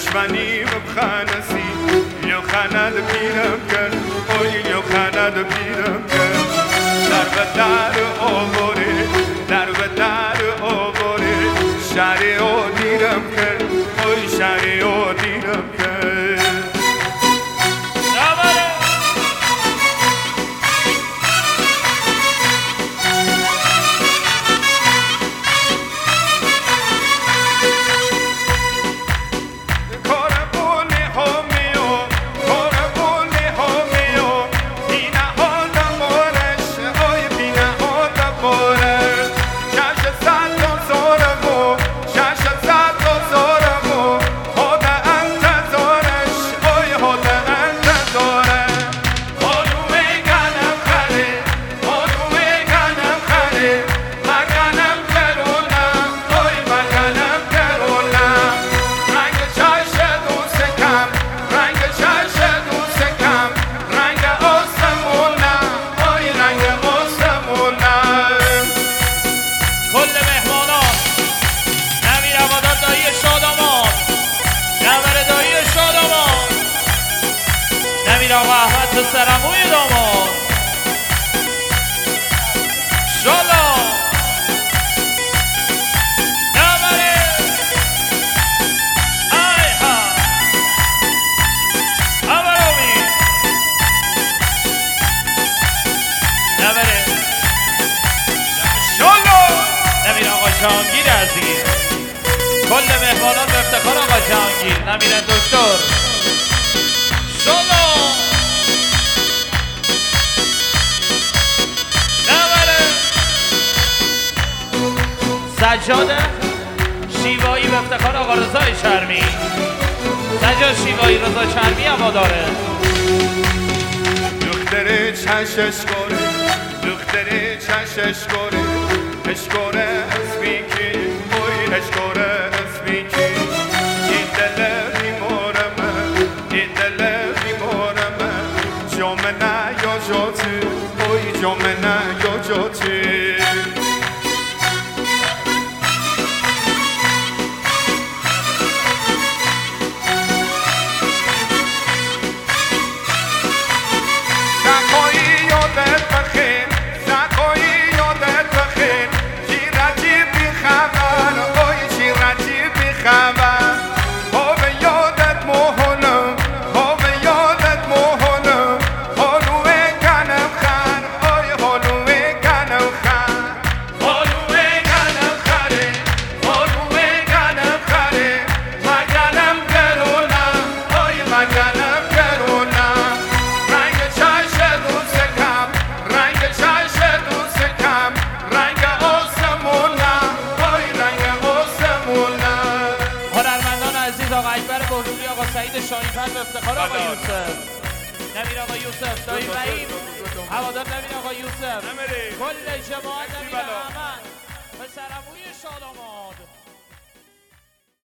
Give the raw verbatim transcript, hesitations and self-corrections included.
دشمنی بخنسی یا خند پیرم کرد اوی یا خند پیرم کرد در به در آواره در به در آواره شهری او دیرم کرد اوی شهری او دیرم کرد آقا احمد تو سرموی داماد شالا نبره ای ها امرامی نبره شالا نمیر آقا جهانگیر عزیز کل مهمانان به افتخار آقا جهانگیر نمیرن دکتر شالا سجاد شیوایی به افتخار آقا رضای چرمی سجاد شیوایی رضا چرمی هواداره دختر چشش گره دختر چشش گره اشکاره اسمی کی اوی اشکاره اسمی کی این دل بیمارمه این دل بیمارمه جامنه یا جاتی اوی جامنه یا جاتی شاهین‌فر به افتخار آقا یوسف نمیر آقا یوسف دایی وحید هوادار نمیر آقا یوسف کل جماعت نمیر احمد به سرموی شاداماد